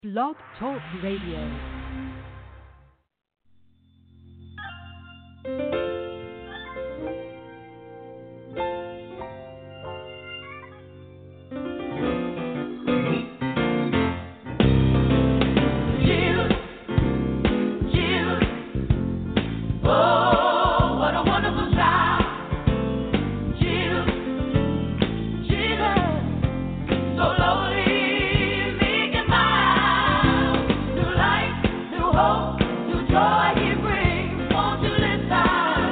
Blog Talk Radio. Joy he brings, won't you listen?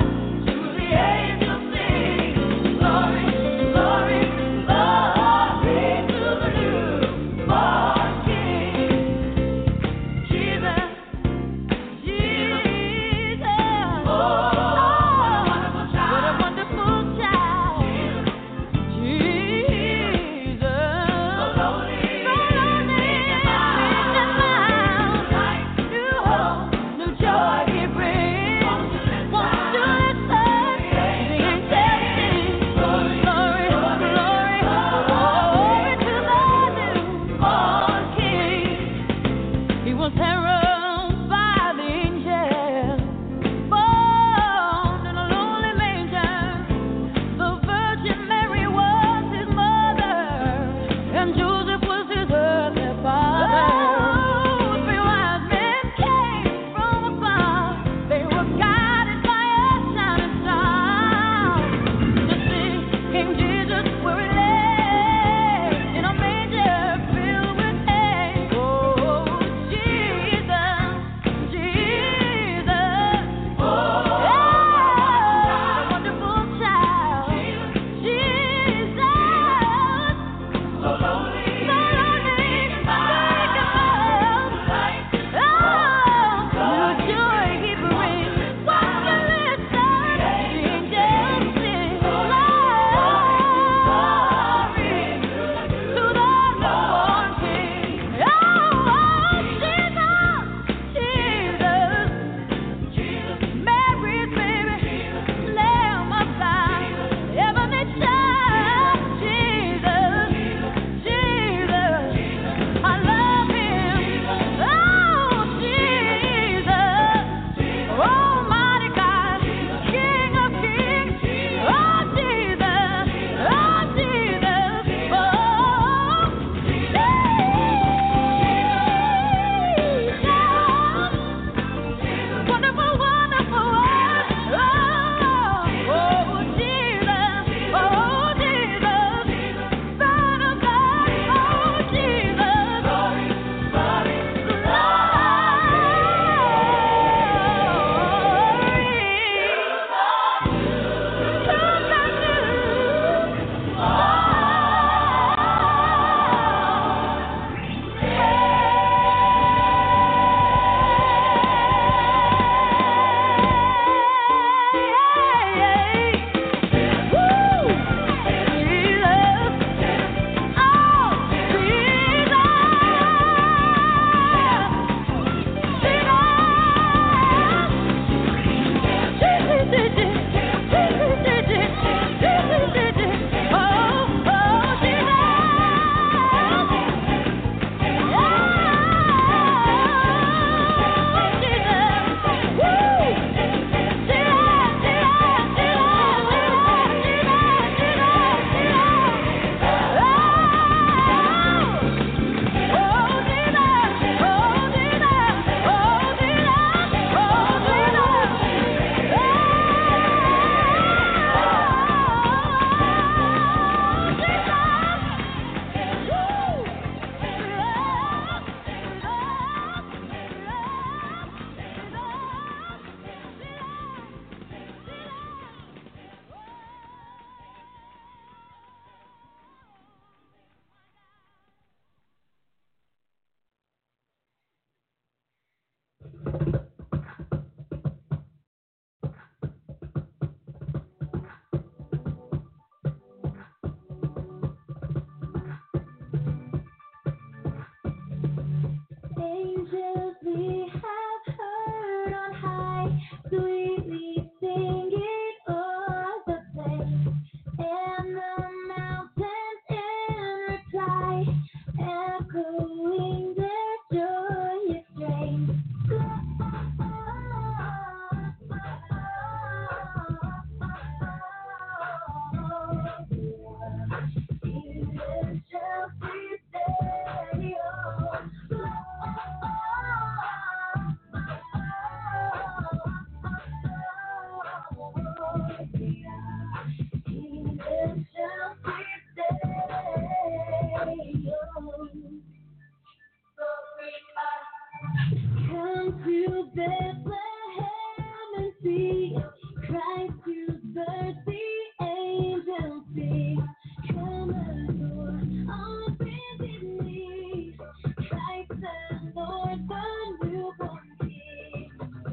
Bethlehem and see Christ whose birth the angels sing. Come adore on bended knee, Christ the Lord, the newborn King.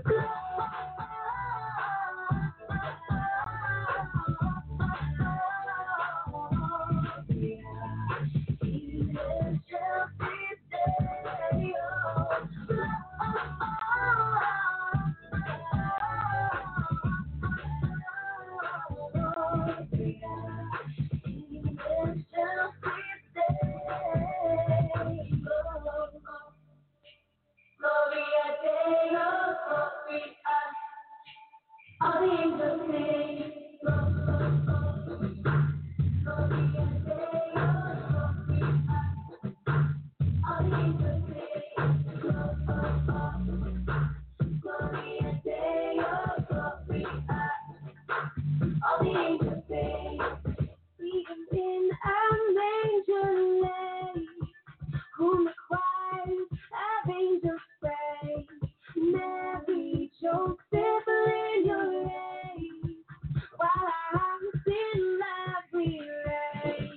All the angels sing, all the angels sing, Gloria Deo, Gloria. All the angels sing, even in a manger lay, whom the choirs of angels praise. Mary, Joseph, in your reign, while our sin life we lay.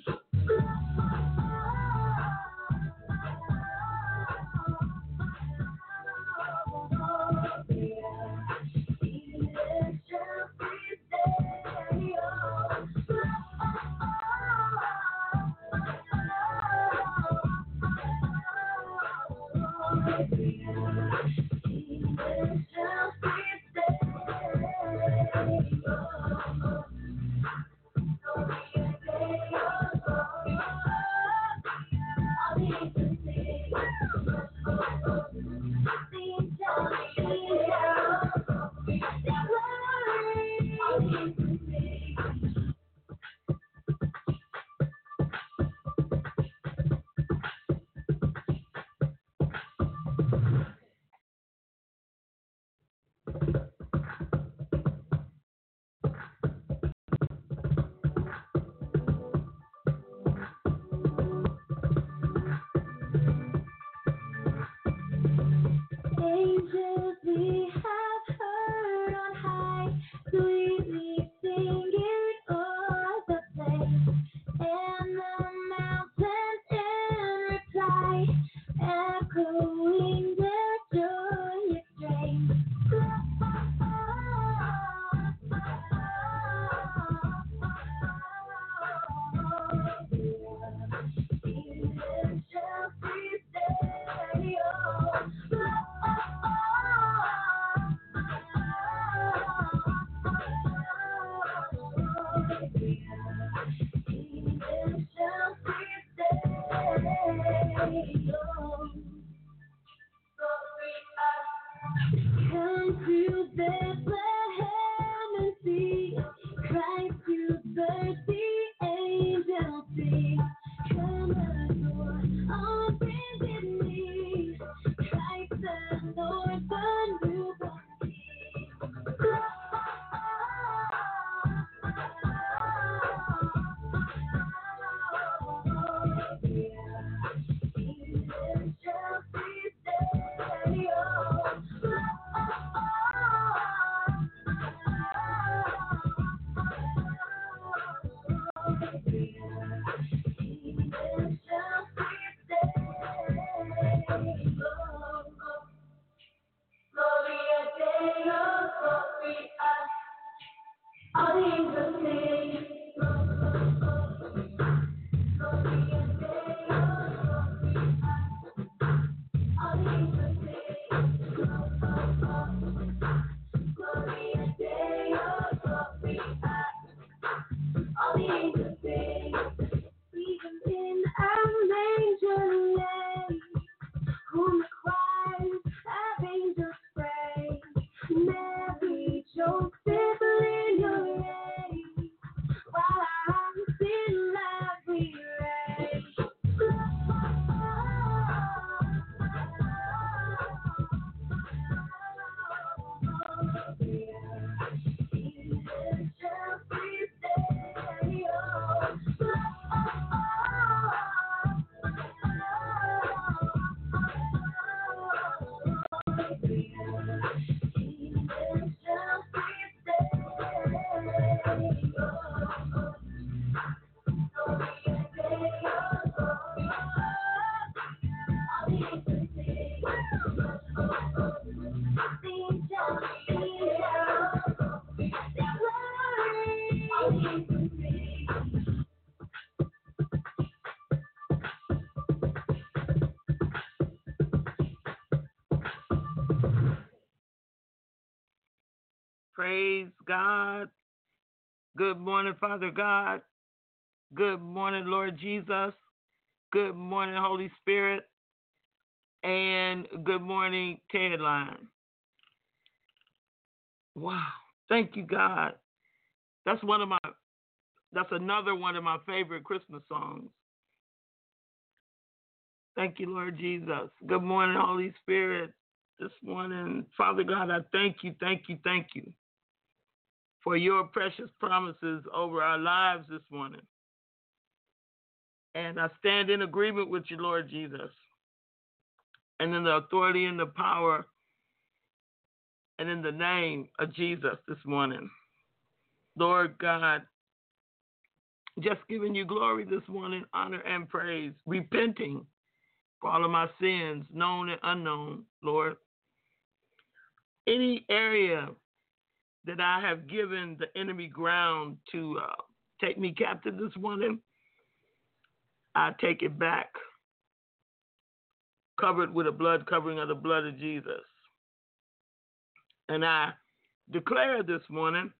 Angels we have heard on high, sweetly singing o'er the place, and the mountains in reply, echoing their joyous strain. Come to Bethlehem and see Christ whose birth the angels sing. Come adore on bended knee, Christ the Lord, the newborn King. All the angels sing, all the angels sing, Gloria Deo, Gloria. All the angels sing, even in a manger lay, whom the choirs of angels praise. Mary, Joseph, in your reign, while our sin life we lay. Praise God. Good morning, Father God. Good morning, Lord Jesus. Good morning, Holy Spirit. And good morning, Ted Line. Wow. Thank you, God. That's another one of my favorite Christmas songs. Thank you, Lord Jesus. Good morning, Holy Spirit. This morning, Father God, I thank you for your precious promises over our lives this morning. And I stand in agreement with you, Lord Jesus. And in the authority and the power and in the name of Jesus this morning. Lord God, just giving you glory this morning, honor and praise, repenting for all of my sins, known and unknown, Lord. Any area that I have given the enemy ground to take me captive this morning, I take it back, covered with a blood covering of the blood of Jesus. And I declare this morning,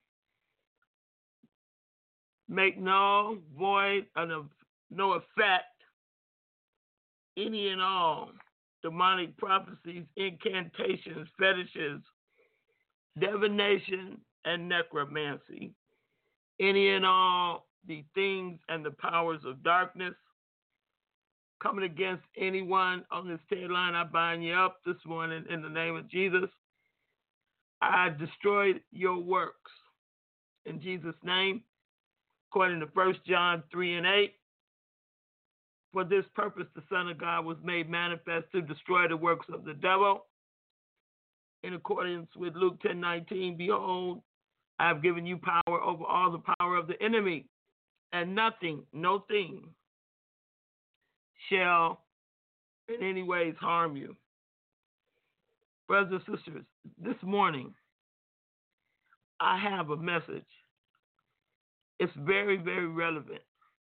make no void, no effect, any and all demonic prophecies, incantations, fetishes, divination, and necromancy. Any and all the things and the powers of darkness coming against anyone on this TED line, I bind you up this morning in the name of Jesus. I destroyed your works in Jesus' name, according to 1 John 3 and 8. For this purpose, the Son of God was made manifest to destroy the works of the devil. In accordance with Luke 10:19, behold, I have given you power over all the power of the enemy, and nothing, no thing, shall in any ways harm you. Brothers and sisters, this morning, I have a message. It's very, very relevant.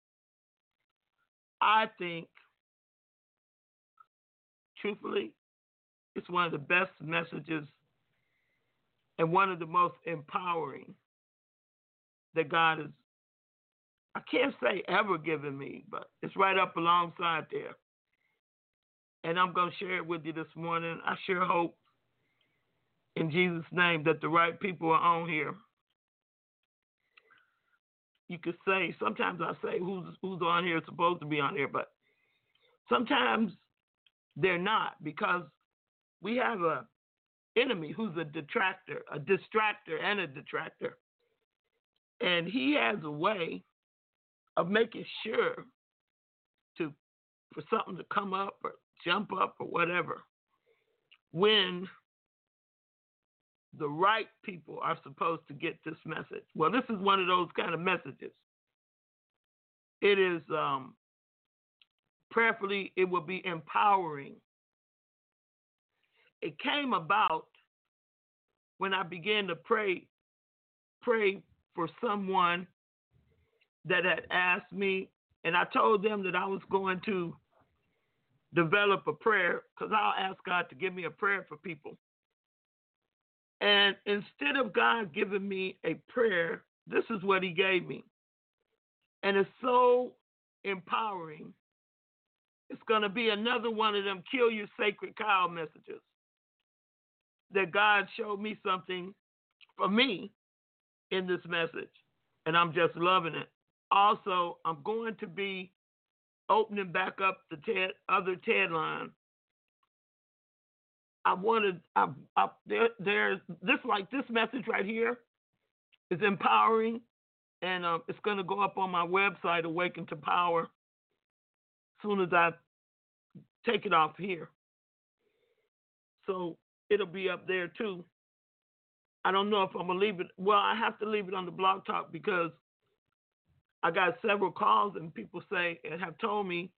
I think, truthfully, it's one of the best messages and one of the most empowering that God has, I can't say ever given me, but it's right up alongside there. And I'm going to share it with you this morning. I sure hope in Jesus' name that the right people are on here. You could say, sometimes I say who's on here is supposed to be on here, but sometimes they're not, because we have a enemy who's a distractor, and a detractor. And he has a way of making sure for something to come up or jump up or whatever when the right people are supposed to get this message. Well, this is one of those kind of messages. It is prayerfully, it will be empowering. It came about when I began to pray for someone that had asked me, and I told them that I was going to develop a prayer, because I'll ask God to give me a prayer for people. And instead of God giving me a prayer, this is what he gave me. And it's so empowering. It's going to be another one of them kill your sacred cow messages. That God showed me something for me in this message. And I'm just loving it. Also, I'm going to be opening back up the other TED line. There's this message right here is empowering, and it's going to go up on my website, Awaken to Power, as soon as I take it off here. So it'll be up there too. I don't know if I'm going to leave it. Well, I have to leave it on the Blog Talk because I got several calls and people say and have told me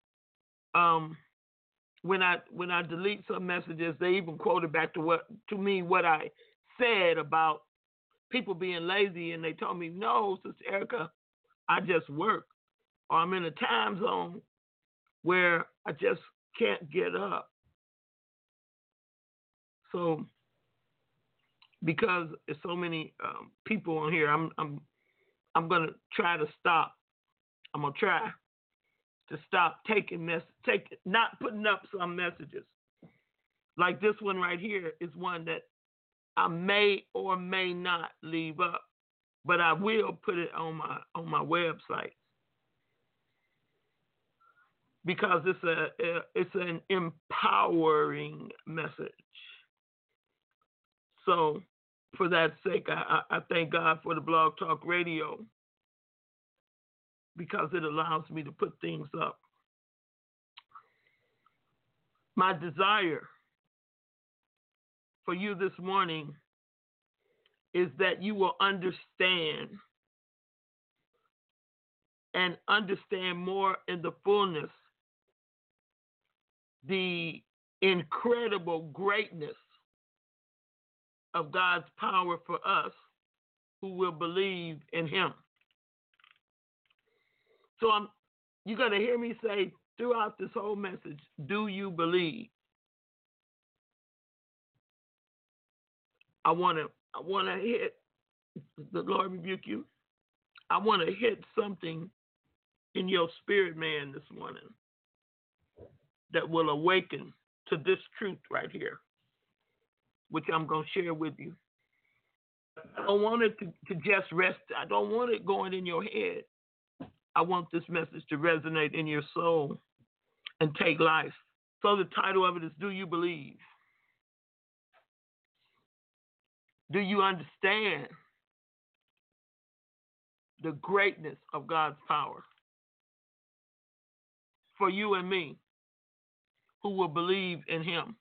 when I delete some messages, they even quoted back to me what I said about people being lazy, and they told me, no, Sister Erica, I just work, or I'm in a time zone where I just can't get up. So because there's so many people on here. I'm gonna try to stop. I'm gonna try to stop not putting up some messages. Like this one right here is one that I may or may not leave up, but I will put it on my website because it's an empowering message. So for that sake, I thank God for the Blog Talk Radio because it allows me to put things up. My desire for you this morning is that you will understand and understand more in the fullness the incredible greatness of God's power for us who will believe in him. So you're going to hear me say throughout this whole message, do you believe? I want to hit, the Lord rebuke you. I want to hit something in your spirit, man, this morning that will awaken to this truth right here, which I'm going to share with you. I don't want it to just rest. I don't want it going in your head. I want this message to resonate in your soul and take life. So the title of it is, Do You Believe? Do you understand the greatness of God's power for you and me who will believe in him?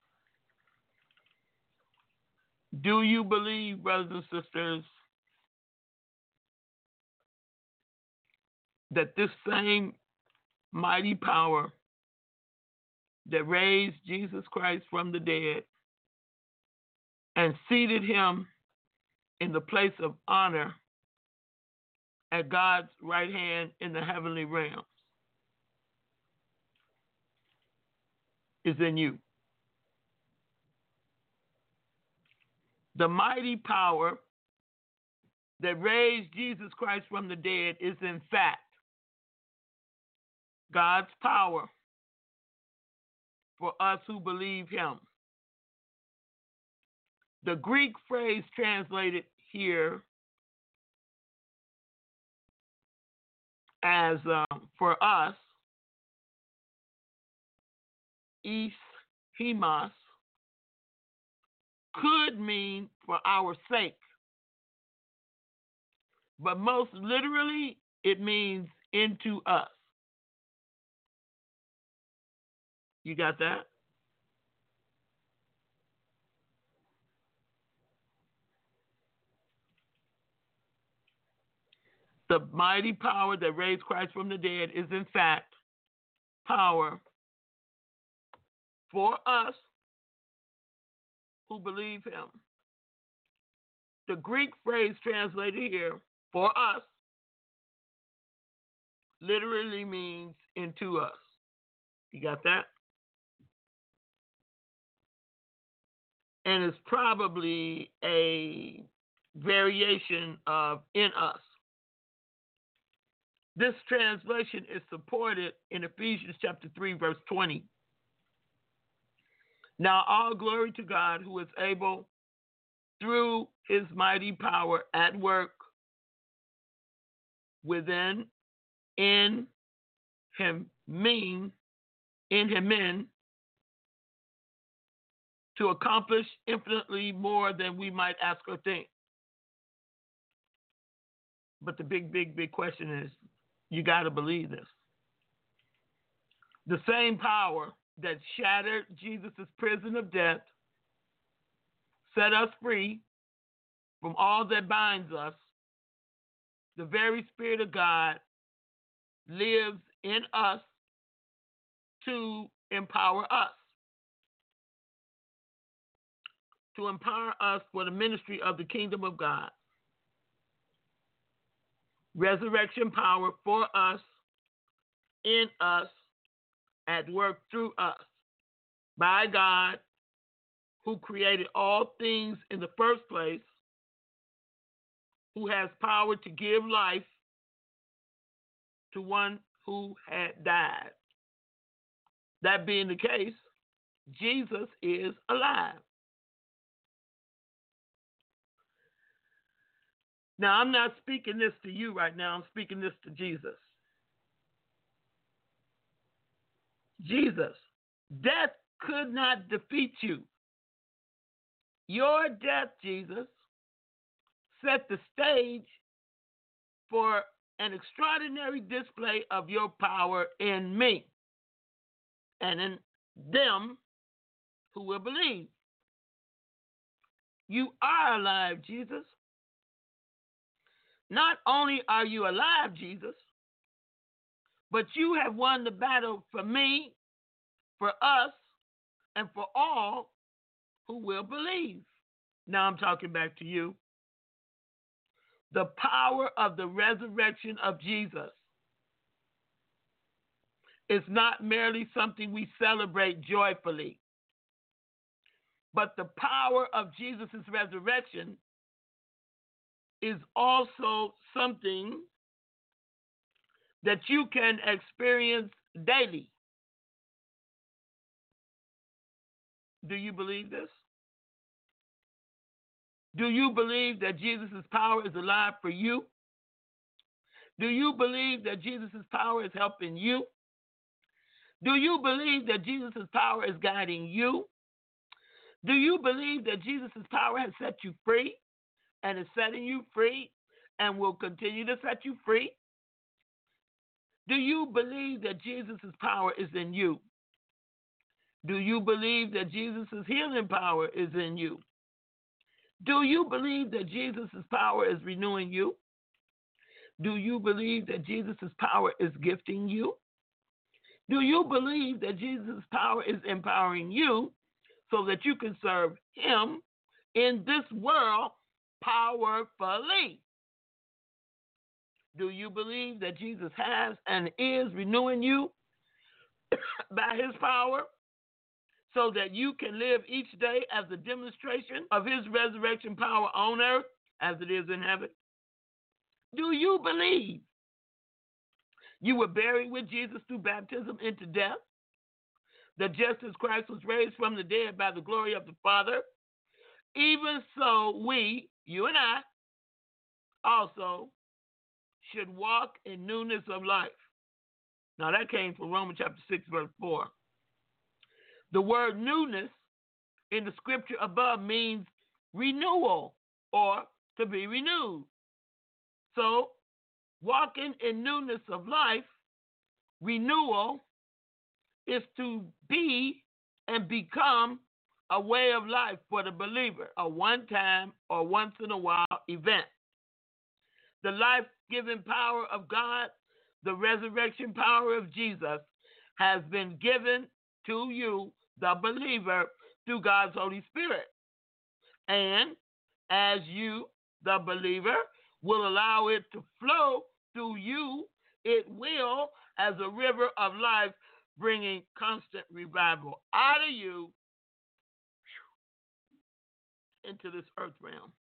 Do you believe, brothers and sisters, that this same mighty power that raised Jesus Christ from the dead and seated him in the place of honor at God's right hand in the heavenly realms is in you? The mighty power that raised Jesus Christ from the dead is in fact God's power for us who believe him. The Greek phrase translated here as for us, hemos, could mean for our sake, but most literally it means into us. You got that? The mighty power that raised Christ from the dead is in fact power for us who believe him. The Greek phrase translated here, for us, literally means into us. You got that? And it's probably a variation of in us. This translation is supported in Ephesians chapter 3, verse 20. Now all glory to God who is able through his mighty power at work within, in him, to accomplish infinitely more than we might ask or think. But the big question is, you got to believe this. The same power that shattered Jesus' prison of death, set us free from all that binds us, the very Spirit of God lives in us to empower us. To empower us for the ministry of the kingdom of God. Resurrection power for us, in us, at work through us, by God, who created all things in the first place, who has power to give life to one who had died. That being the case, Jesus is alive. Now, I'm not speaking this to you right now. I'm speaking this to Jesus. Jesus, death could not defeat you. Your death, Jesus, set the stage for an extraordinary display of your power in me and in them who will believe. You are alive, Jesus. Not only are you alive, Jesus, but you have won the battle for me, for us, and for all who will believe. Now I'm talking back to you. The power of the resurrection of Jesus is not merely something we celebrate joyfully, but the power of Jesus' resurrection is also something that you can experience daily. Do you believe this? Do you believe that Jesus' power is alive for you? Do you believe that Jesus' power is helping you? Do you believe that Jesus' power is guiding you? Do you believe that Jesus' power has set you free and is setting you free and will continue to set you free? Do you believe that Jesus' power is in you? Do you believe that Jesus' healing power is in you? Do you believe that Jesus' power is renewing you? Do you believe that Jesus' power is gifting you? Do you believe that Jesus' power is empowering you so that you can serve him in this world powerfully? Do you believe that Jesus has and is renewing you by his power so that you can live each day as a demonstration of his resurrection power on earth as it is in heaven? Do you believe you were buried with Jesus through baptism into death? That just as Christ was raised from the dead by the glory of the Father, even so we, you and I, also should walk in newness of life. Now that came from Romans chapter 6, verse 4. The word newness in the scripture above means renewal or to be renewed. So, walking in newness of life, renewal, is to be and become a way of life for the believer, a one-time or once-in-a-while event. The life-giving power of God, the resurrection power of Jesus, has been given to you, the believer, through God's Holy Spirit. And as you, the believer, will allow it to flow through you, it will, as a river of life, bringing constant revival out of you into this earth realm.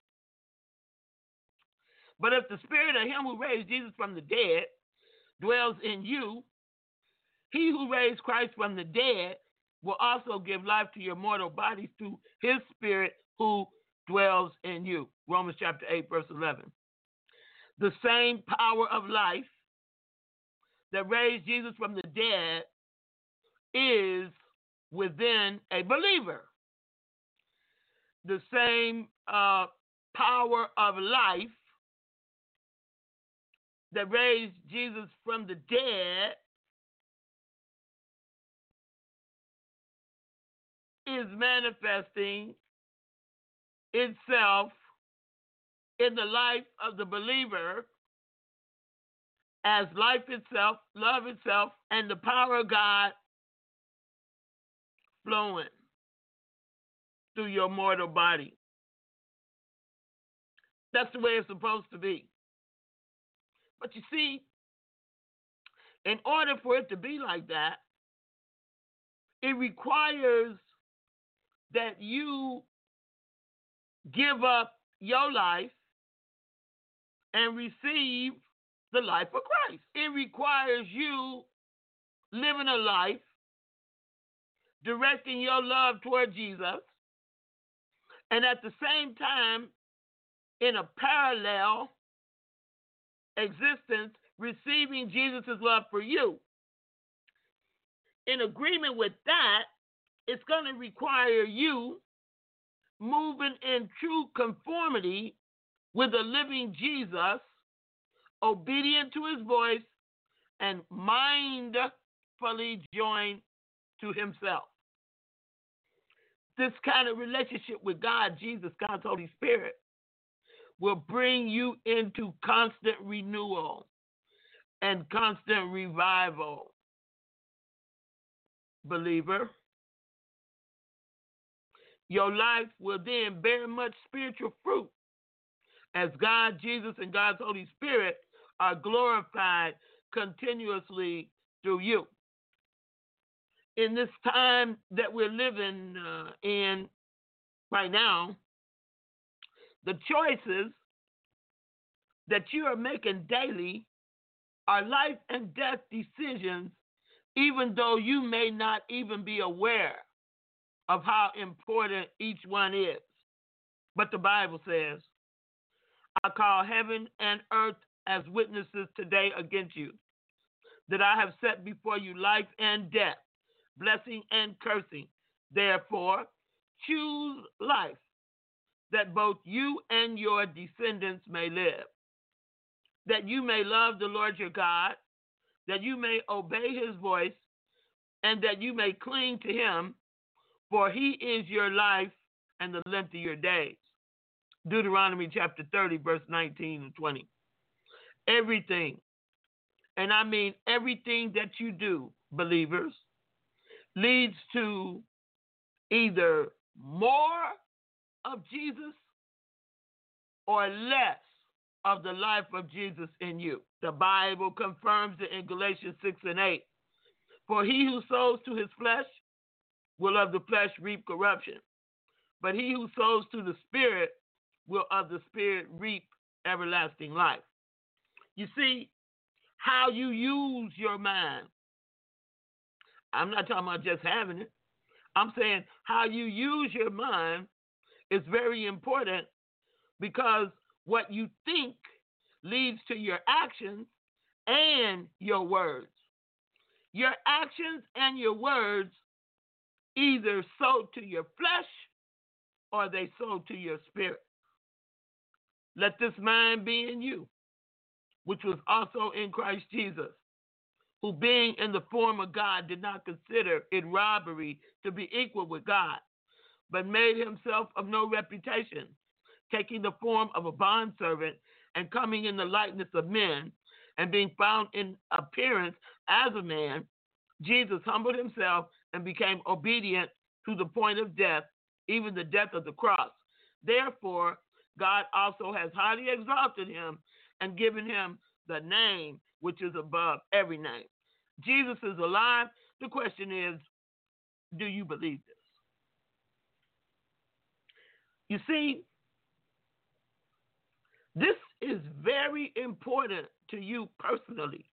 But if the spirit of him who raised Jesus from the dead dwells in you, he who raised Christ from the dead will also give life to your mortal bodies through his spirit who dwells in you. Romans chapter 8, verse 11. The same power of life that raised Jesus from the dead is within a believer. The same power of life that raised Jesus from the dead is manifesting itself in the life of the believer as life itself, love itself, and the power of God flowing through your mortal body. That's the way it's supposed to be. But you see, in order for it to be like that, it requires that you give up your life and receive the life of Christ. It requires you living a life, directing your love toward Jesus, and at the same time, in a parallel existence, receiving Jesus' love for you. In agreement with that, it's going to require you moving in true conformity with the living Jesus, obedient to his voice, and mindfully joined to himself. This kind of relationship with God, Jesus, God's Holy Spirit, will bring you into constant renewal and constant revival, believer. Your life will then bear much spiritual fruit as God, Jesus, and God's Holy Spirit are glorified continuously through you. In this time that we're living in right now, the choices that you are making daily are life and death decisions, even though you may not even be aware of how important each one is. But the Bible says, I call heaven and earth as witnesses today against you, that I have set before you life and death, blessing and cursing. Therefore, choose life, that both you and your descendants may live, that you may love the Lord your God, that you may obey his voice, and that you may cling to him, for he is your life and the length of your days. Deuteronomy chapter 30, verse 19 and 20. Everything, and I mean everything that you do, believers, leads to either more of Jesus or less of the life of Jesus in you. The Bible confirms it in Galatians 6 and 8. For he who sows to his flesh will of the flesh reap corruption, but he who sows to the Spirit will of the Spirit reap everlasting life. You see, how you use your mind. I'm not talking about just having it. I'm saying how you use your mind is very important, because what you think leads to your actions and your words. Your actions and your words either sow to your flesh or they sow to your spirit. Let this mind be in you, which was also in Christ Jesus, who being in the form of God did not consider it robbery to be equal with God, but made himself of no reputation, taking the form of a bondservant and coming in the likeness of men, and being found in appearance as a man, Jesus humbled himself and became obedient to the point of death, even the death of the cross. Therefore, God also has highly exalted him and given him the name which is above every name. Jesus is alive. The question is, do you believe this? You see, this is very important to you personally.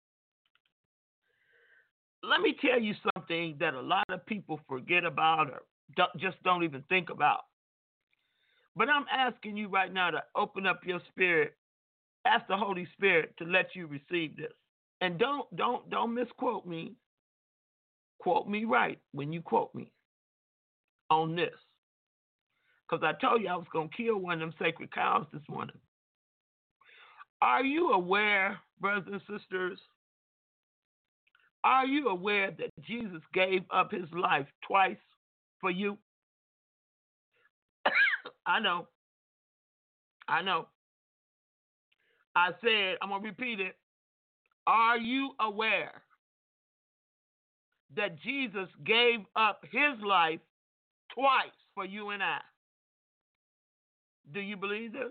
Let me tell you something that a lot of people forget about or just don't even think about. But I'm asking you right now to open up your spirit. Ask the Holy Spirit to let you receive this. And don't misquote me. Quote me right when you quote me on this. Because I told you I was going to kill one of them sacred cows this morning. Are you aware, brothers and sisters, are you aware that Jesus gave up his life twice for you? I know. I said, I'm going to repeat it. Are you aware that Jesus gave up his life twice for you and I? Do you believe this?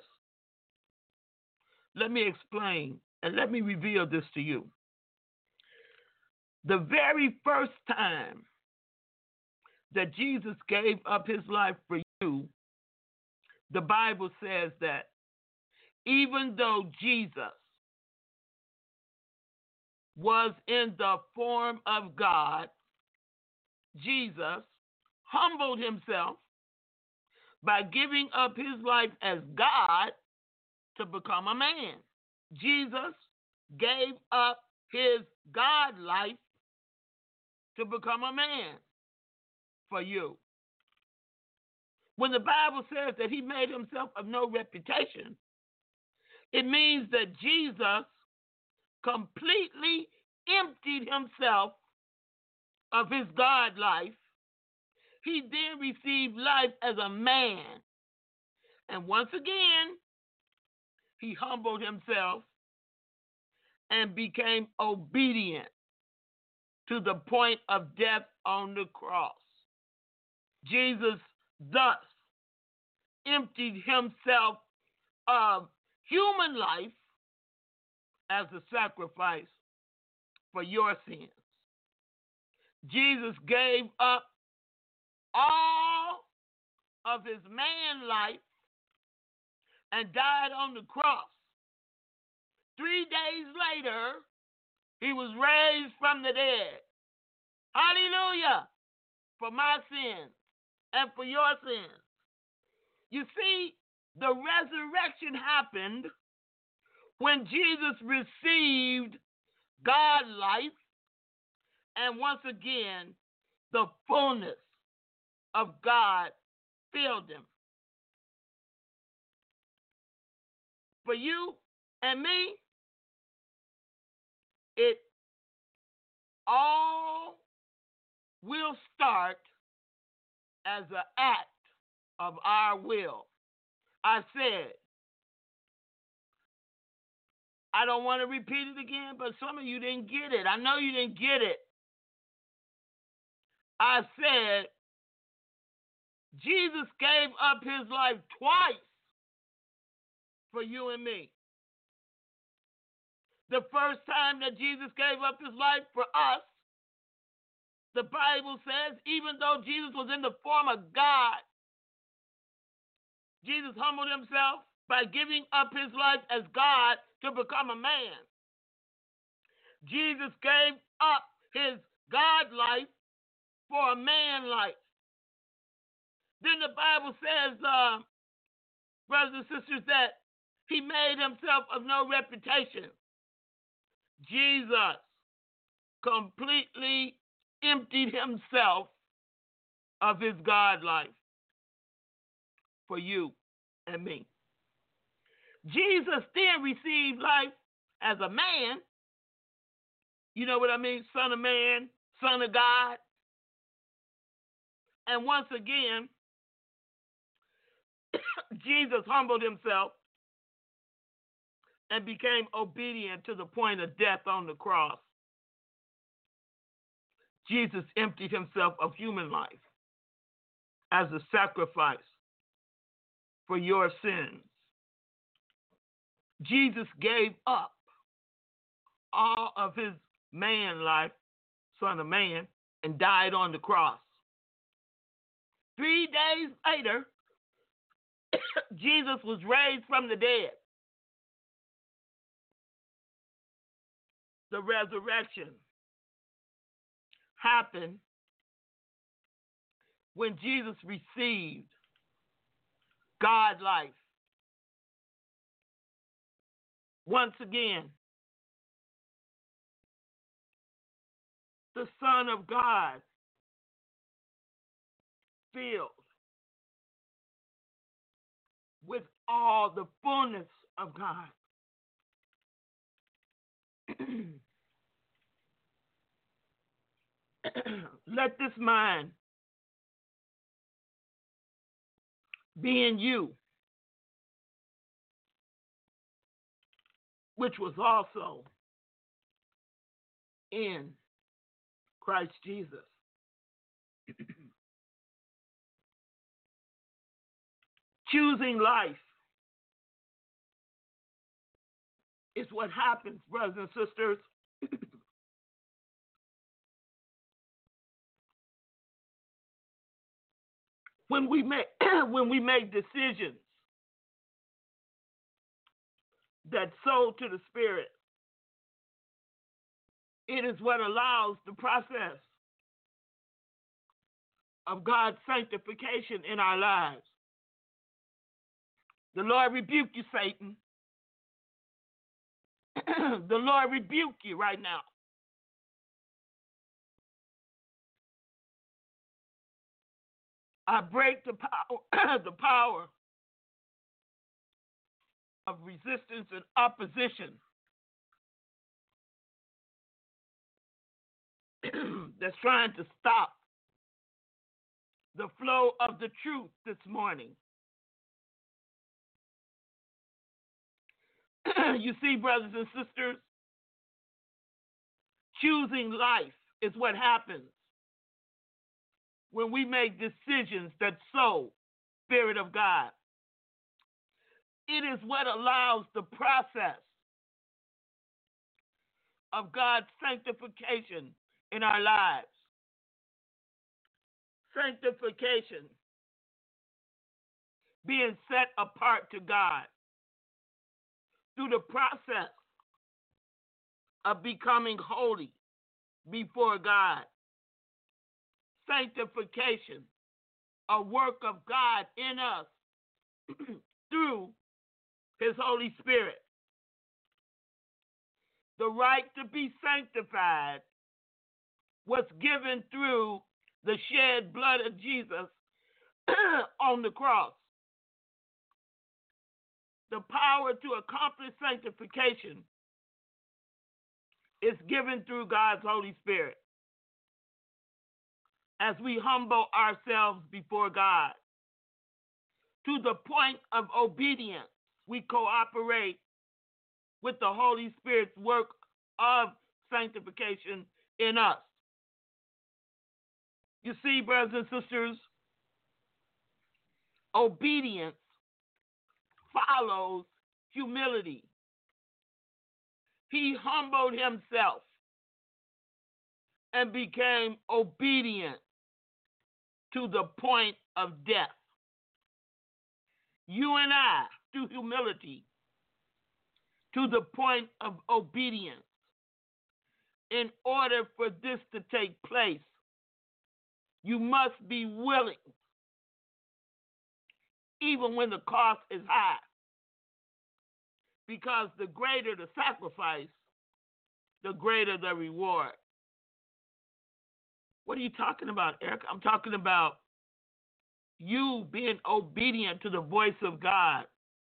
Let me explain and let me reveal this to you. The very first time that Jesus gave up his life for you, the Bible says that even though Jesus was in the form of God, Jesus humbled himself by giving up his life as God to become a man. Jesus gave up his God life to become a man for you. When the Bible says that he made himself of no reputation, it means that Jesus completely emptied himself of his God life. He then received life as a man. And once again, he humbled himself and became obedient to the point of death on the cross. Jesus thus emptied himself of human life as a sacrifice for your sins. Jesus gave up all of his man life and died on the cross. 3 days later, he was raised from the dead. Hallelujah! For my sins and for your sins. You see, the resurrection happened when Jesus received God's life, and once again, the fullness of God filled him. For you and me, it all will start as an act of our will. I said, I don't want to repeat it again, but some of you didn't get it. I know you didn't get it. I said, Jesus gave up his life twice for you and me. The first time that Jesus gave up his life for us, the Bible says, even though Jesus was in the form of God, Jesus humbled himself by giving up his life as God to become a man. Jesus gave up his God life for a man life. Then the Bible says, brothers and sisters, that he made himself of no reputation. Jesus completely emptied himself of his God life for you and me. Jesus then received life as a man. You know what I mean? Son of man, son of God. And once again, Jesus humbled himself and became obedient to the point of death on the cross. Jesus emptied himself of human life as a sacrifice for your sins. Jesus gave up all of his man life, son of man, and died on the cross. 3 days later, Jesus was raised from the dead. The resurrection happened when Jesus received God's life. Once again, the Son of God filled with all the fullness of God. Let this mind be in you, which was also in Christ Jesus. Choosing life is what happens, brothers and sisters. When we make decisions that sold to the Spirit. It is what allows the process of God's sanctification in our lives. The Lord rebuke you, Satan. The Lord rebuke you right now. I break the power, the power of resistance and opposition that's trying to stop the flow of the truth this morning. You see, brothers and sisters, choosing life is what happens when we make decisions that sow Spirit of God. It is what allows the process of God's sanctification in our lives. Sanctification, being set apart to God through the process of becoming holy before God. Sanctification, a work of God in us through His Holy Spirit. The right to be sanctified was given through the shed blood of Jesus on the cross. The power to accomplish sanctification is given through God's Holy Spirit. As we humble ourselves before God, to the point of obedience, we cooperate with the Holy Spirit's work of sanctification in us. You see, brothers and sisters, obedience follows humility. He humbled himself and became obedient to the point of death. You and I, through humility, to the point of obedience, in order for this to take place, you must be willing, even when the cost is high, because the greater the sacrifice, the greater the reward. What are you talking about, Eric? I'm talking about you being obedient to the voice of God,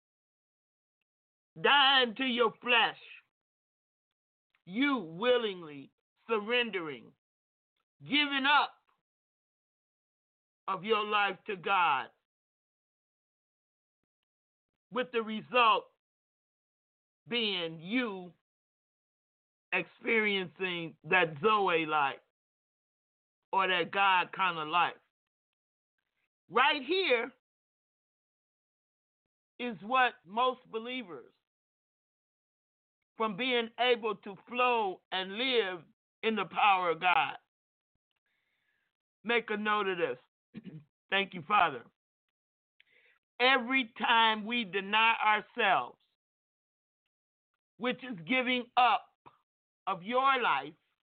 dying to your flesh, you willingly surrendering, giving up of your life to God, with the result being you experiencing that Zoe life or that God kind of life. Right here is what most believers, from being able to flow and live in the power of God. Make a note of this. Thank you, Father. Every time we deny ourselves, which is giving up of your life,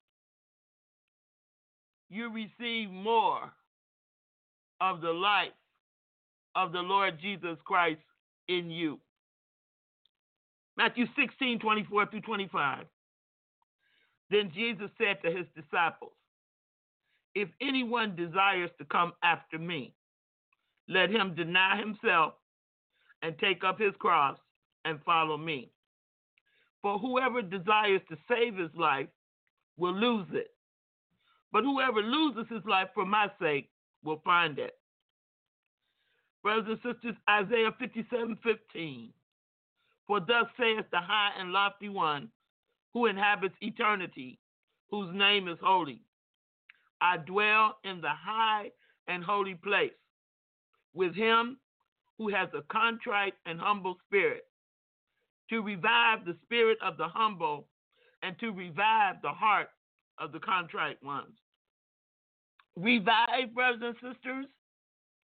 you receive more of the life of the Lord Jesus Christ in you. Matthew 16:24-25. Then Jesus said to his disciples, if anyone desires to come after me, let him deny himself and take up his cross and follow me. For whoever desires to save his life will lose it. But whoever loses his life for my sake will find it. Brothers and sisters, Isaiah 57:15. For thus saith the high and lofty one who inhabits eternity, whose name is holy. I dwell in the high and holy place with him who has a contrite and humble spirit, to revive the spirit of the humble and to revive the heart of the contrite ones. Revive, brothers and sisters,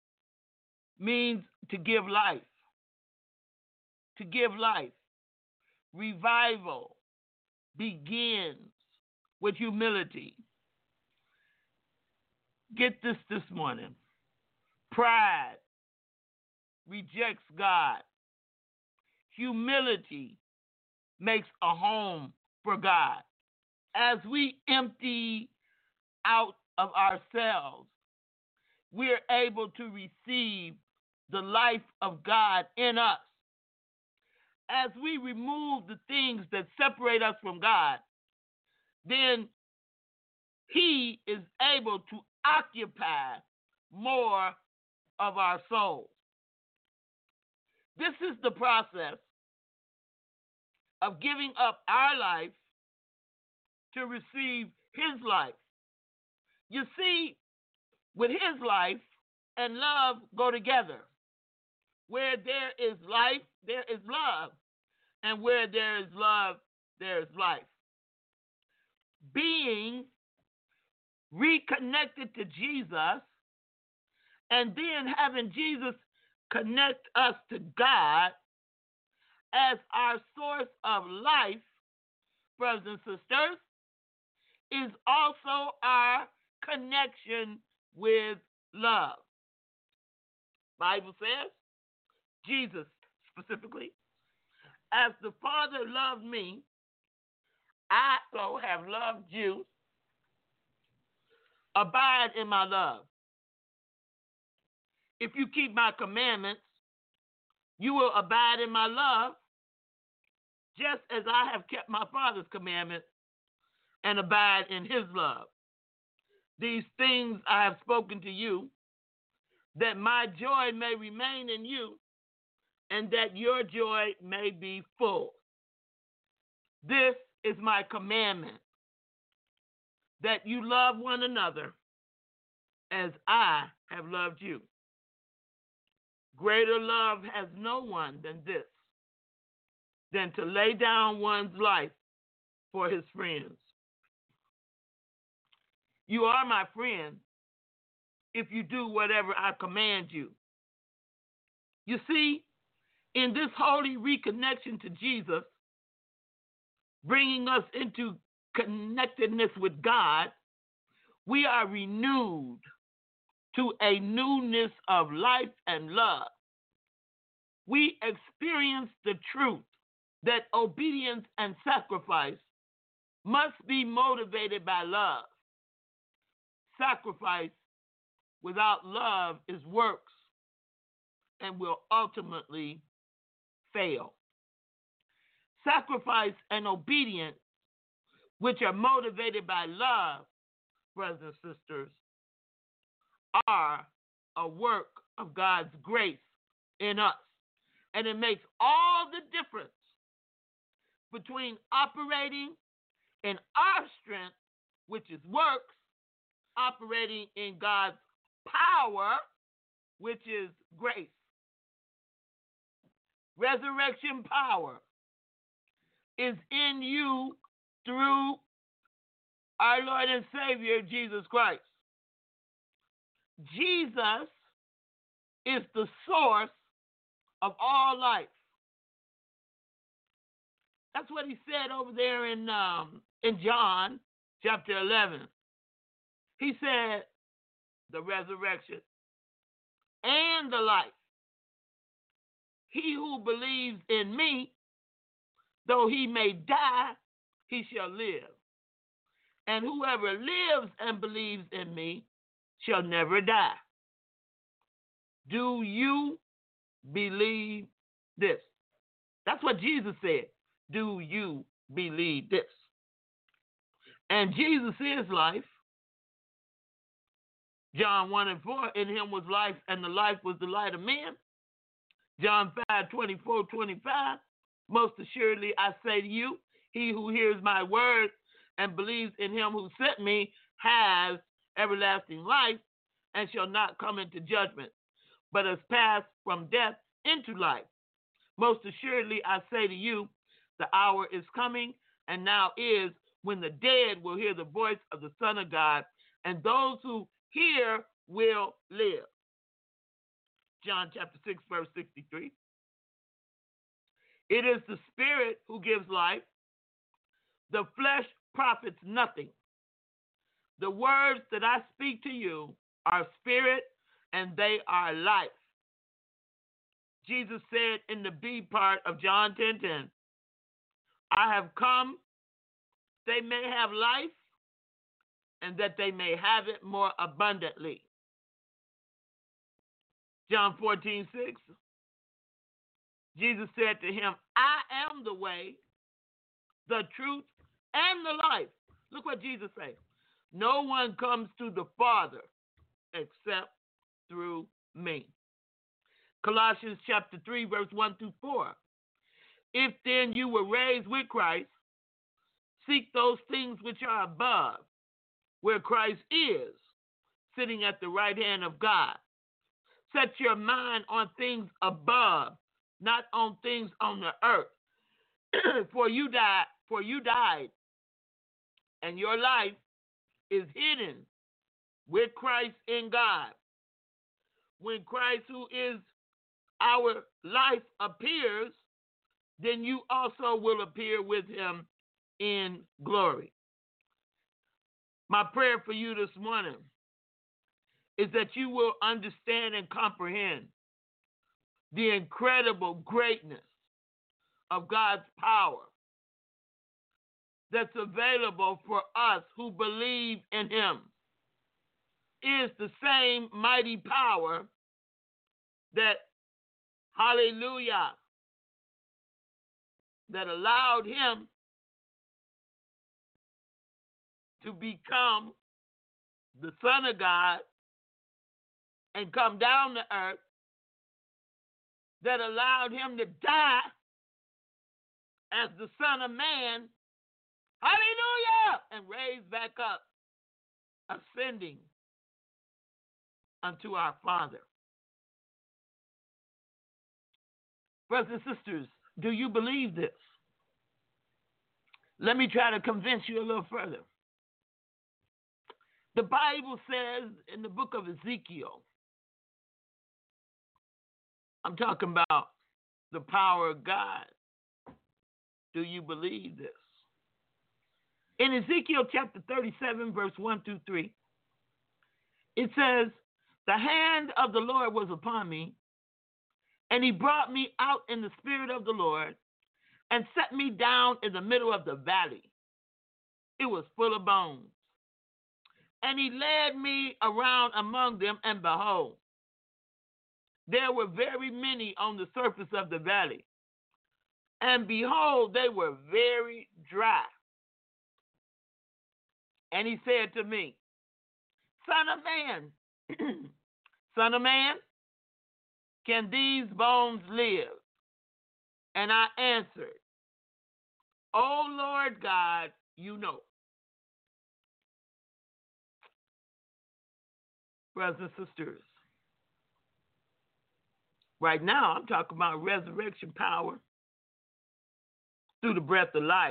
means to give life. To give life. revival begins with humility. Get this morning. Pride rejects God. Humility makes a home for God. As we empty out of ourselves, we're able to receive the life of God in us. As we remove the things that separate us from God, then He is able to occupy more of our soul. This is the process of giving up our life to receive His life. You see, with His life and love go together. Where there is life, there is love. And where there is love, there is life. Being reconnected to Jesus and then having Jesus connect us to God as our source of life, brothers and sisters, is also our connection with love. Bible says, Jesus specifically, as the Father loved me, I so have loved you. Abide in my love. If you keep my commandments, you will abide in my love, just as I have kept my Father's commandments and abide in His love. These things I have spoken to you, that my joy may remain in you, and that your joy may be full. This is my commandment, that you love one another as I have loved you. Greater love has no one than this, than to lay down one's life for his friends. You are my friend if you do whatever I command you. You see, in this holy reconnection to Jesus, bringing us into connectedness with God, we are renewed to a newness of life and love. We experience the truth that obedience and sacrifice must be motivated by love. Sacrifice without love is works and will ultimately fail. Sacrifice and obedience, which are motivated by love, brothers and sisters, are a work of God's grace in us. And it makes all the difference between operating in our strength, which is works, operating in God's power, which is grace. Resurrection power is in you through our Lord and Savior, Jesus Christ. Jesus is the source of all life. That's what he said over there in John chapter 11. He said, the resurrection and the life. He who believes in me, though he may die, he shall live. And whoever lives and believes in me shall never die. Do you believe this? That's what Jesus said. Do you believe this? And Jesus is life. John 1:4, in him was life, and the life was the light of men. John 5:24-25, most assuredly I say to you, he who hears my word and believes in him who sent me has everlasting life and shall not come into judgment, but has passed from death into life. Most assuredly I say to you, the hour is coming, and now is, when the dead will hear the voice of the Son of God, and those who hear will live. John chapter 6, verse 63. It is the Spirit who gives life. The flesh profits nothing. The words that I speak to you are spirit and they are life. Jesus said in the B part of John 10:10, I have come they may have life and that they may have it more abundantly. John 14:6, Jesus said to him, I am the way, the truth, and the life. Look what Jesus said. No one comes to the Father except through me. Colossians chapter 3, verse 1 through 4. If then you were raised with Christ, seek those things which are above, where Christ is, sitting at the right hand of God. Set your mind on things above, not on things on the earth. For you died, and your life is hidden with Christ in God. When Christ, who is our life, appears, then you also will appear with him in glory. My prayer for you this morning is that you will understand and comprehend the incredible greatness of God's power that's available for us who believe in him. Is the same mighty power that, hallelujah, that allowed him to become the Son of God and come down to earth, that allowed him to die as the Son of Man, hallelujah, and raise back up, ascending unto our Father. Brothers and sisters, do you believe this? Let me try to convince you a little further. The Bible says in the book of Ezekiel, I'm talking about the power of God. Do you believe this? In Ezekiel chapter 37, verse 1 through 3, it says, the hand of the Lord was upon me, and he brought me out in the spirit of the Lord and set me down in the middle of the valley. It was full of bones. And he led me around among them, and behold, there were very many on the surface of the valley. And behold, they were very dry. And he said to me, Son of man, Son of man, can these bones live? And I answered, O Lord God, you know. Brothers and sisters, right now I'm talking about resurrection power through the breath of life.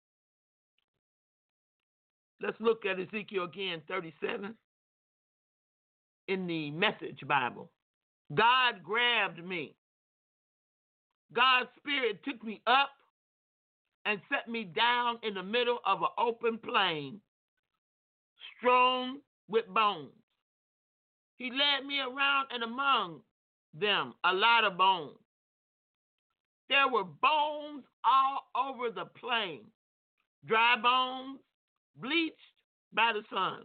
Let's look at Ezekiel again, 37, in the Message Bible. God grabbed me. God's Spirit took me up and set me down in the middle of an open plain, strewn with bones. He led me around and among them, a lot of bones. There were bones all over the plain, dry bones, bleached by the sun.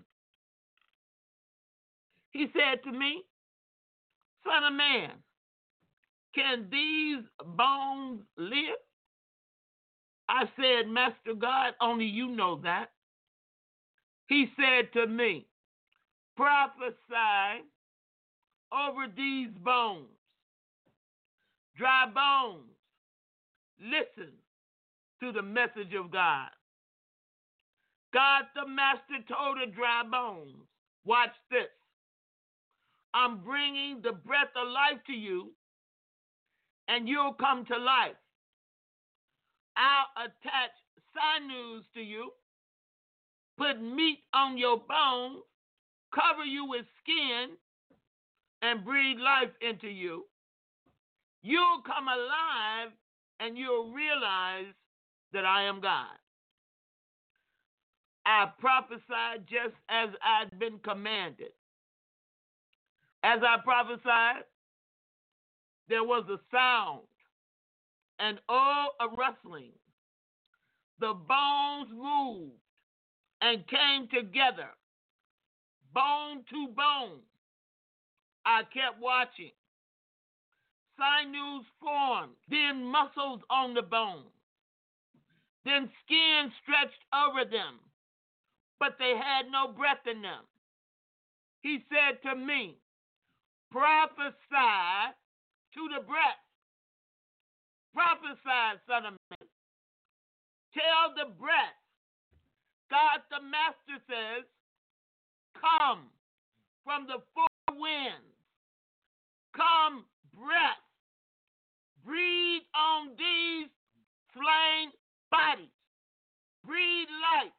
He said to me, Son of man, can these bones live? I said, Master God, only you know that. He said to me, prophesy over these bones. Dry bones, listen to the message of God. God the Master told the dry bones, watch this. I'm bringing the breath of life to you, and you'll come to life. I'll attach sinews to you, put meat on your bones, cover you with skin, and breathe life into you. You'll come alive and you'll realize that I am God. I prophesied just as I'd been commanded. As I prophesied, there was a sound and a rustling. The bones moved and came together, bone to bone. I kept watching. Sinews formed, then muscles on the bones, then skin stretched over them, but they had no breath in them. He said to me, prophesy to the breath. Prophesy, son of man. Tell the breath. God the Master says, come from the four winds. Come, breath. Breathe on these slain bodies. Breathe life.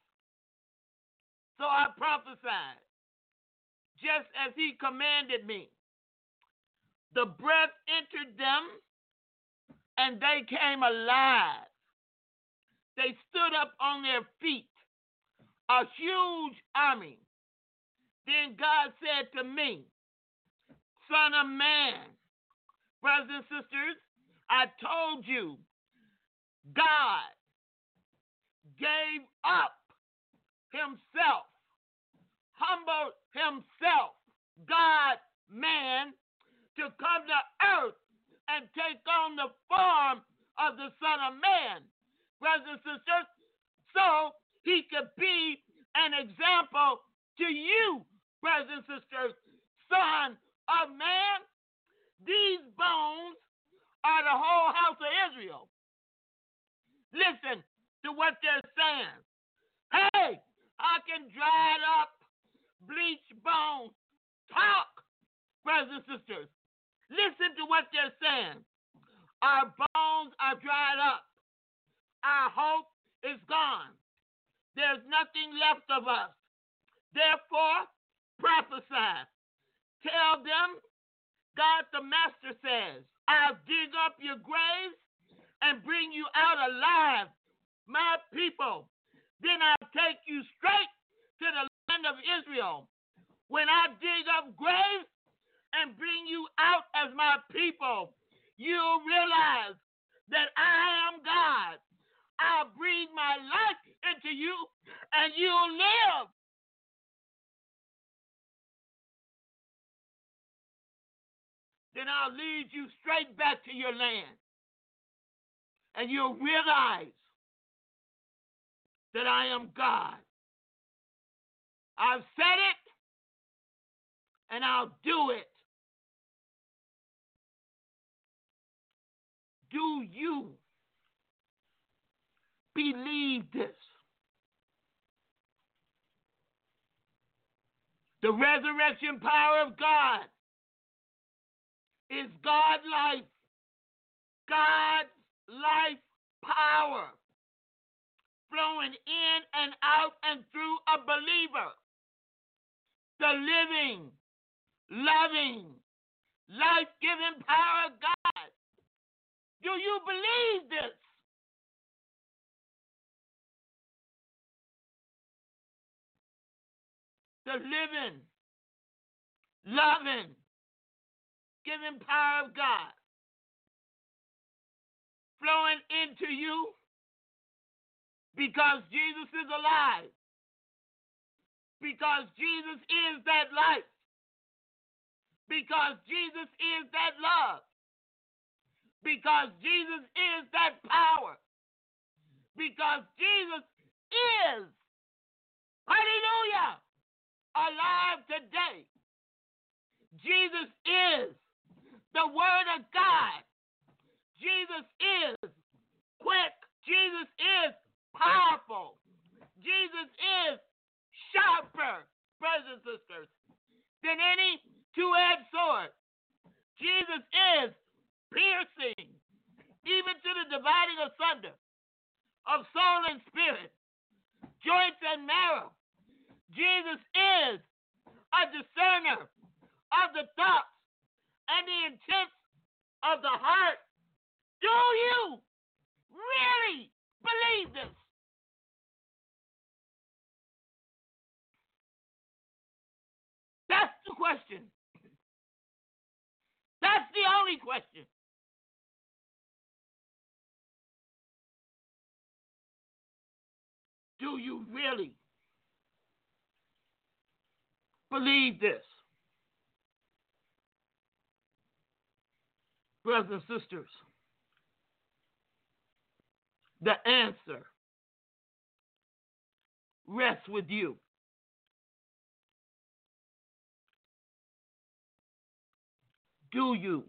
So I prophesied, just as he commanded me. The breath entered them, and they came alive. They stood up on their feet, a huge army. Then God said to me, son of man, brothers and sisters, I told you, God gave up himself, humbled himself, God, man, to come to earth and take on the form of the Son of Man, brothers and sisters, so he could be an example to you, brothers and sisters. Son of man, these bones are the whole house of Israel. Listen to what they're saying. Hey, I can dried up, bleached bones talk, brothers and sisters. Listen to what they're saying. Our bones are dried up. Our hope is gone. There's nothing left of us. Therefore, prophesy. Tell them, God the Master says, I'll dig up your graves and bring you out alive, my people. Then I'll take you straight to the land of Israel. When I dig up graves and bring you out as my people, you'll realize that I am God. I'll breathe my life into you, and you'll live. Then I'll lead you straight back to your land, and you'll realize that I am God. I've said it, and I'll do it. Do you believe this? The resurrection power of God is God's life. God's life power flowing in and out and through a believer. The living, loving, life-giving power of God. Do you believe this? The living, loving, giving power of God flowing into you because Jesus is alive, because Jesus is that life, because Jesus is that love, because Jesus is that power, because Jesus is, hallelujah, alive today. Jesus is the Word of God. Jesus is quick. Jesus is powerful. Jesus is sharper, brothers and sisters, than any two-edged sword. Jesus is piercing, even to the dividing asunder of soul and spirit, joints and marrow. Jesus is a discerner of the thoughts and the intents of the heart. Do you really believe this? That's the question. That's the only question. Do you really believe this? Brothers and sisters, the answer rests with you. Do you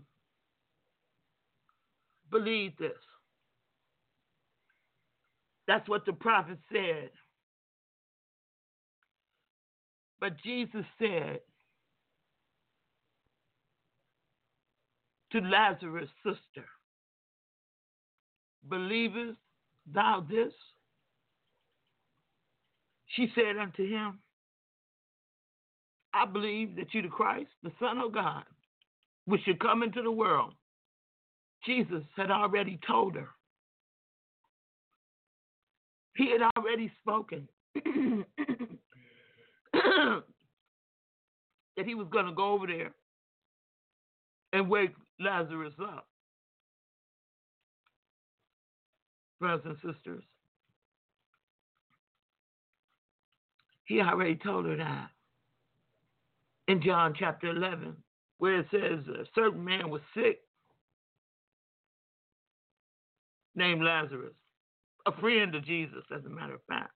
believe this? That's what the prophet said. But Jesus said to Lazarus' sister, believest thou this? She said unto him, I believe that you the Christ, the Son of God, which should come into the world. Jesus had already told her. He had already spoken that he was going to go over there and wake Lazarus up. Brothers and sisters, he already told her that in John chapter 11, where it says a certain man was sick named Lazarus, a friend of Jesus, as a matter of fact.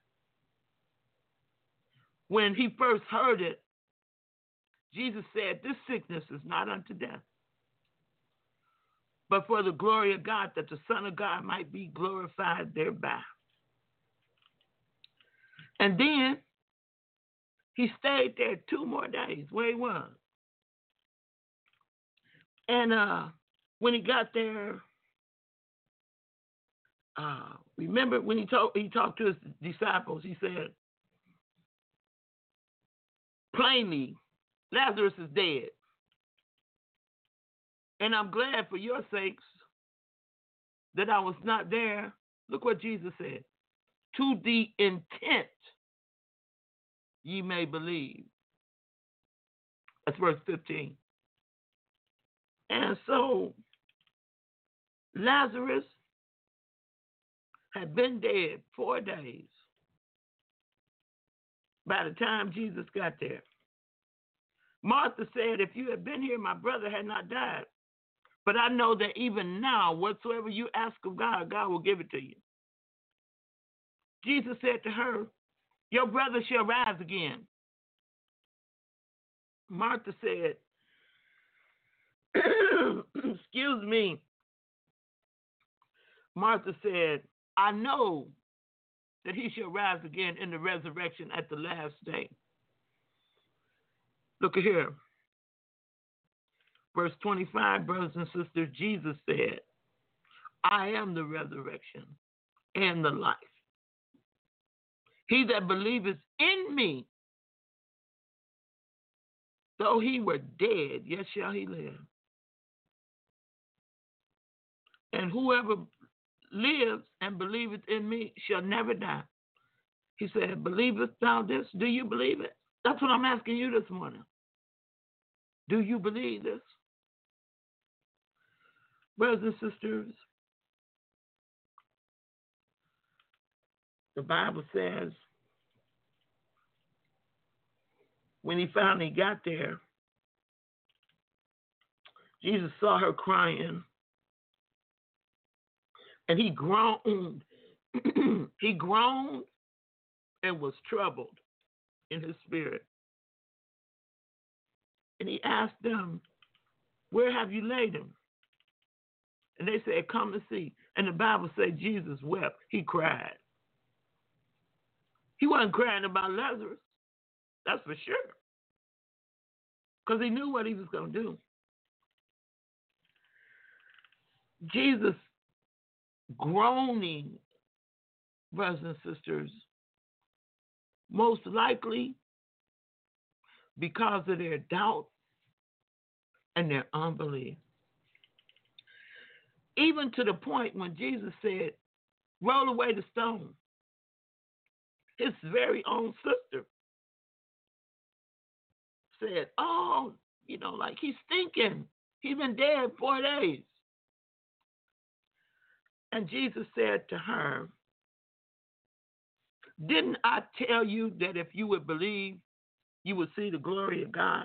When he first heard it, Jesus said, this sickness is not unto death, but for the glory of God, that the Son of God might be glorified thereby. And then he stayed there 2 more days where he was. And when he got there, remember when he talked to his disciples, he said, plainly, Lazarus is dead. And I'm glad for your sakes that I was not there. Look what Jesus said. To the intent ye may believe. That's verse 15. And so Lazarus had been dead 4 days by the time Jesus got there. Martha said, if you had been here, my brother had not died. But I know that even now, whatsoever you ask of God, God will give it to you. Jesus said to her, your brother shall rise again. Martha said, excuse me. Martha said, I know that he shall rise again in the resurrection at the last day. Look at here. Verse 25, brothers and sisters, Jesus said, I am the resurrection and the life. He that believeth in me, though he were dead, yet shall he live. And whoever lives and believeth in me shall never die. He said, believest thou this? Do you believe it? That's what I'm asking you this morning. Do you believe this? Brothers and sisters, the Bible says when he finally got there, Jesus saw her crying, and he groaned. He groaned and was troubled in his spirit. And he asked them, where have you laid him? And they said, come and see. And the Bible says Jesus wept. He cried. He wasn't crying about Lazarus. That's for sure. Because he knew what he was going to do. Jesus groaning, brothers and sisters, most likely because of their doubt and their unbelief. Even to the point when Jesus said, roll away the stone. His very own sister said, oh, like he's stinking. He's been dead 4 days. And Jesus said to her, didn't I tell you that if you would believe, you would see the glory of God?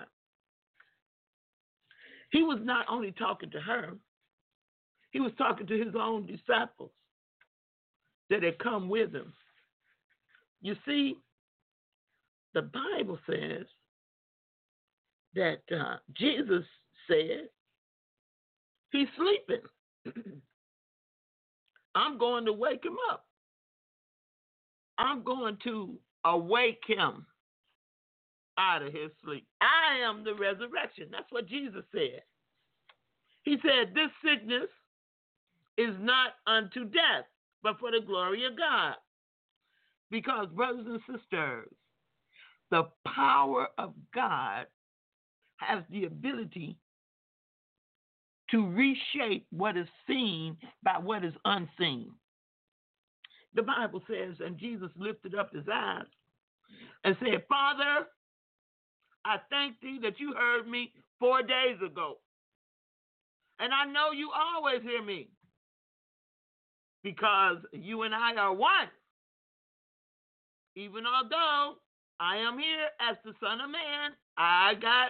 He was not only talking to her, he was talking to his own disciples that had come with him. You see, the Bible says that Jesus said, he's sleeping. I'm going to wake him up. I'm going to awake him out of his sleep. I am the resurrection. That's what Jesus said. He said, this sickness is not unto death, but for the glory of God. Because, brothers and sisters, the power of God has the ability to reshape what is seen by what is unseen. The Bible says, and Jesus lifted up his eyes and said, Father, I thank thee that you heard me 4 days ago. And I know you always hear me because you and I are one. Even although I am here as the Son of Man, I got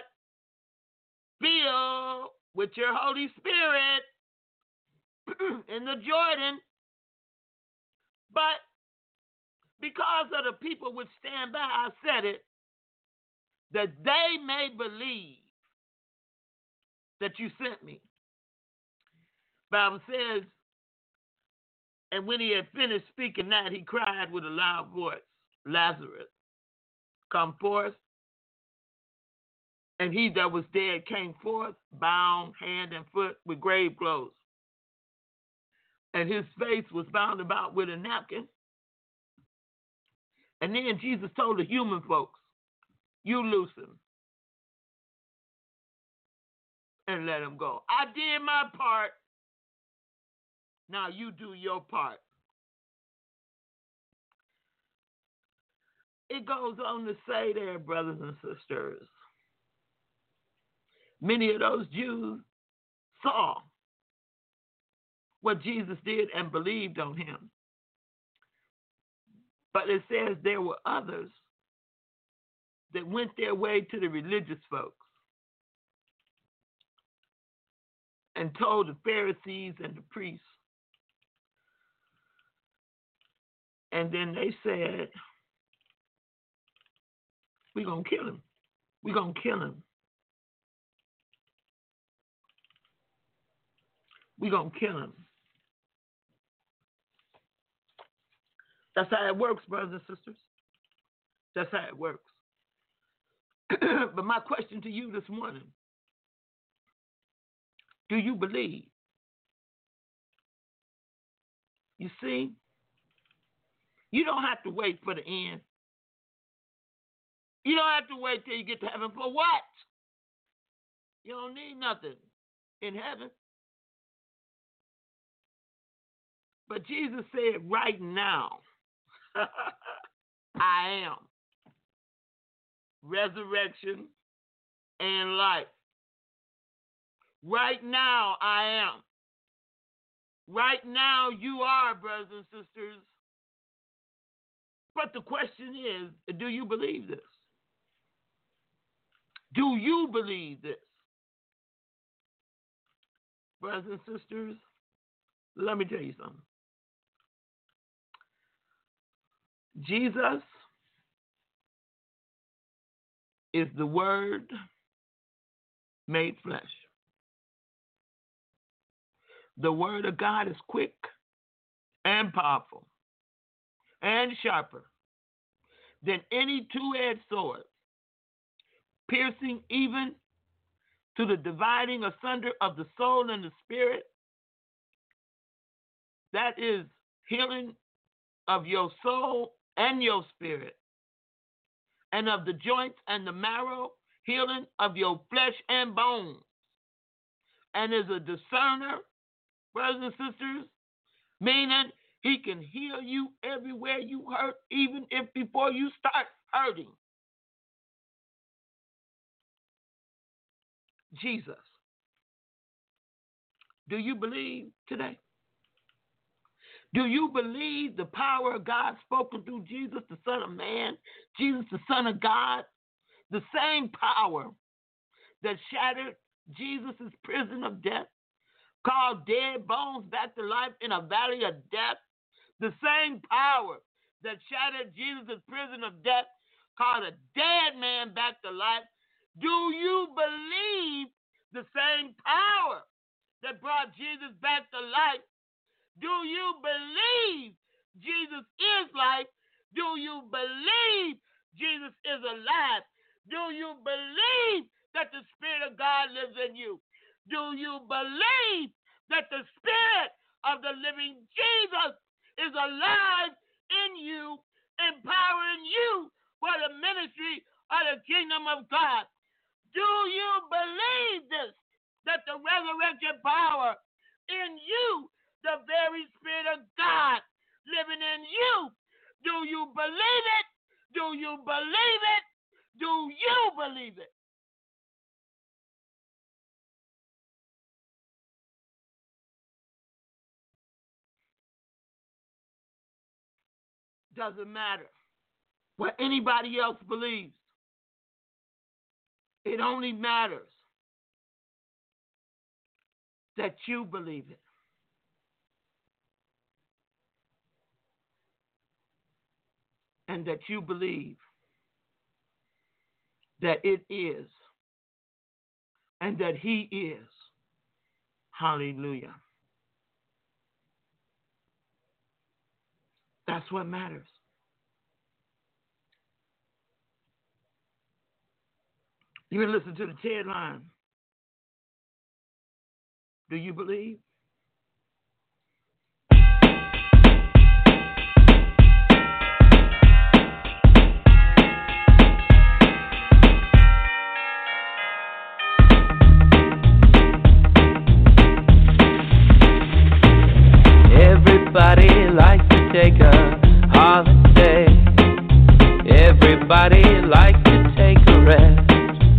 filled with your Holy Spirit in the Jordan. But because of the people which stand by, I said it, that they may believe that you sent me. Bible says, and when he had finished speaking that, he cried with a loud voice, Lazarus, come forth. And he that was dead came forth, bound hand and foot with grave clothes. And his face was bound about with a napkin. And then Jesus told the human folks, you loose him and let him go. I did my part. Now you do your part. It goes on to say there, brothers and sisters, many of those Jews saw what Jesus did and believed on him. But it says there were others that went their way to the religious folks and told the Pharisees and the priests. And then they said, we're going to kill him. We're going to kill him. We're going to kill him. That's how it works, brothers and sisters. That's how it works. But my question to you this morning, do you believe? You see, you don't have to wait for the end. You don't have to wait till you get to heaven for what? You don't need nothing in heaven. But Jesus said, right now, I am resurrection and life. Right now, I am. Right now, you are, brothers and sisters. But the question is, do you believe this? Do you believe this? Brothers and sisters, let me tell you something. Jesus is the Word made flesh. The Word of God is quick and powerful and sharper than any two-edged sword, piercing even to the dividing asunder of the soul and the spirit. That is healing of your soul and your spirit, and of the joints and the marrow, healing of your flesh and bones, and is a discerner, brothers and sisters, meaning He can heal you everywhere you hurt, even if before you start hurting. Jesus. Do you believe today? Do you believe the power of God spoken through Jesus, the Son of Man, Jesus, the Son of God? The same power that shattered Jesus' prison of death, called dead bones back to life in a valley of death. The same power that shattered Jesus' prison of death, called a dead man back to life. Do you believe the same power that brought Jesus back to life? Do you believe Jesus is life? Do you believe Jesus is alive? Do you believe that the Spirit of God lives in you? Do you believe that the Spirit of the living Jesus is alive in you, empowering you for the ministry of the kingdom of God? Do you believe this, that the resurrection power in you, the very Spirit of God living in you, do you believe it? Do you believe it? Do you believe it? Doesn't matter what anybody else believes. It only matters that you believe it. And that you believe that it is and that He is. Hallelujah. That's what matters. You can listen to the headline. Do you believe? Everybody likes to take a holiday. Everybody likes to take a rest.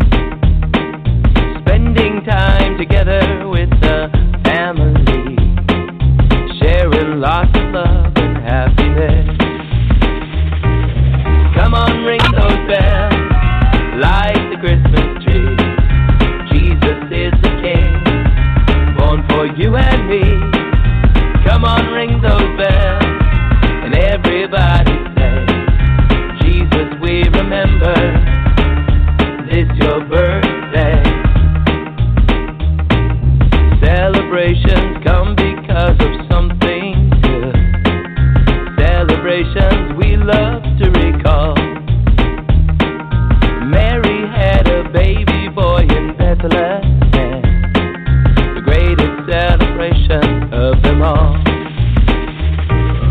Spending time together with the family, sharing lots of love and happiness. Come on, ring those bells, light the Christmas tree. Jesus is the King, born for you and me. Come on, ring those bells, and everybody say, Jesus, we remember this your birthday. Celebrations come because of something good. Celebrations we love to recall. Mary had a baby boy in Bethlehem, the greatest celebration of them all.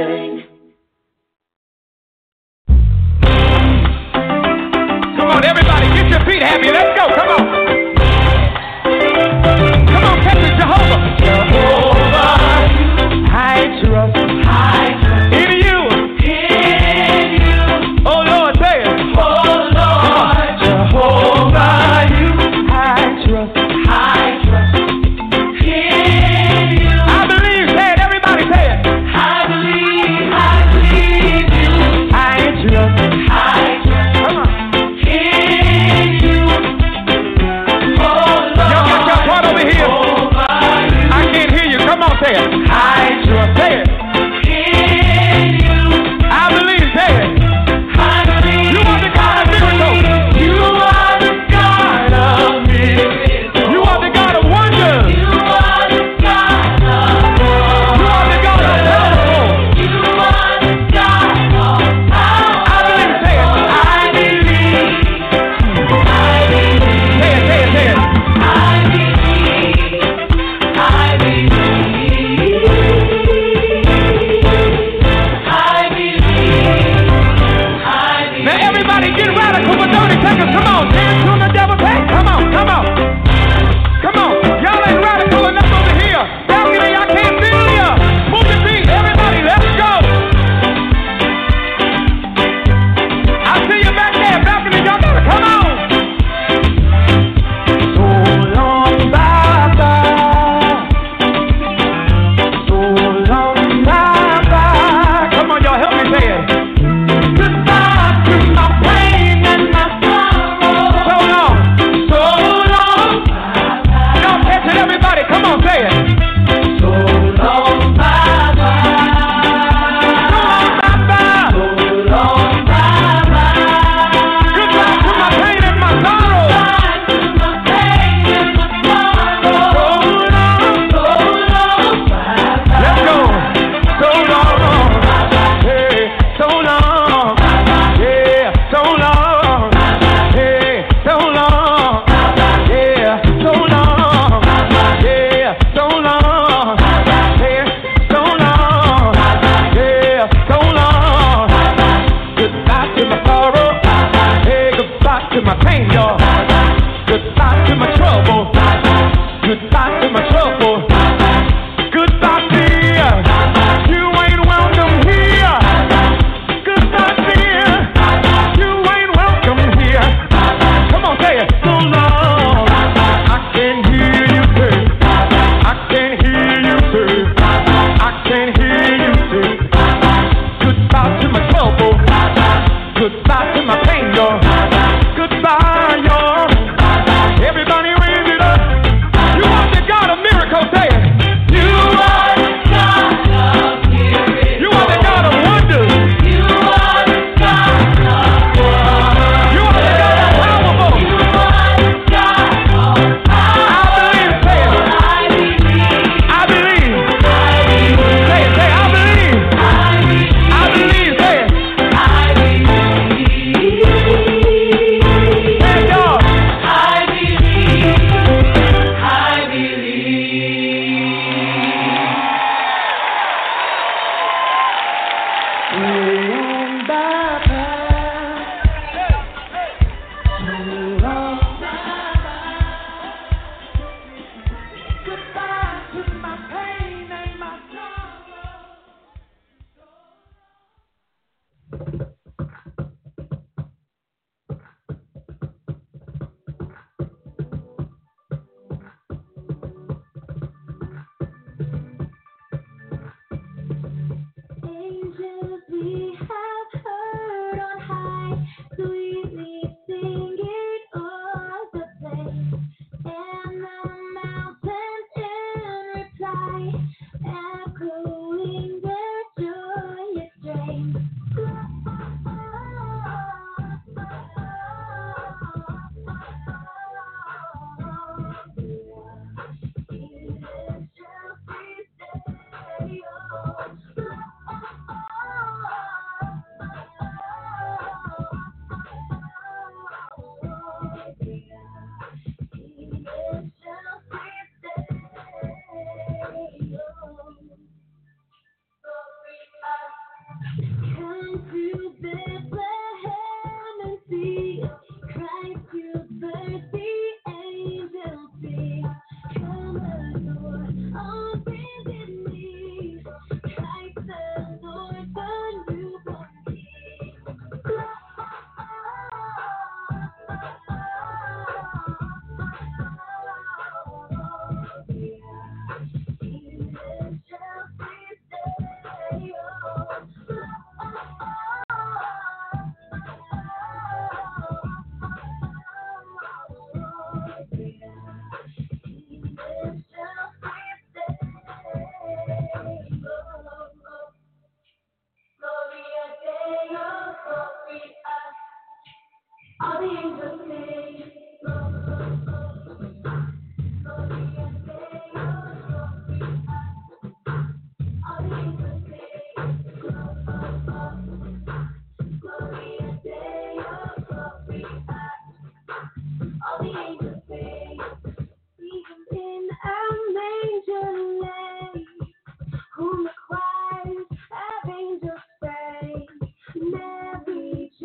day. Come on, everybody, get your feet happy. Let's go. Come on. Come on, catch it, Jehovah. Jehovah, I trust. In you. Oh, Lord, say it. Oh, Lord, Jehovah, you. I trust. In you. I believe, say it. Everybody say it. I believe.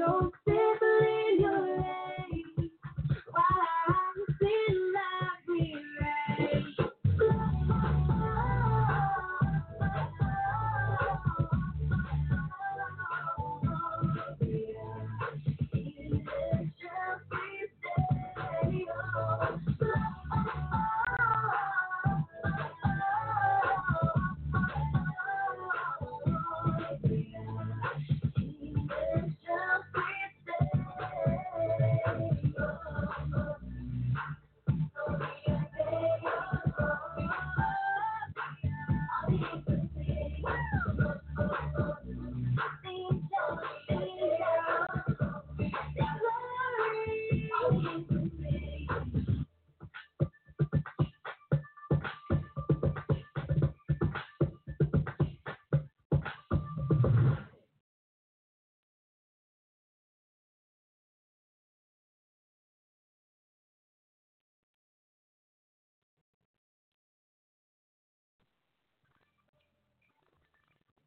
don't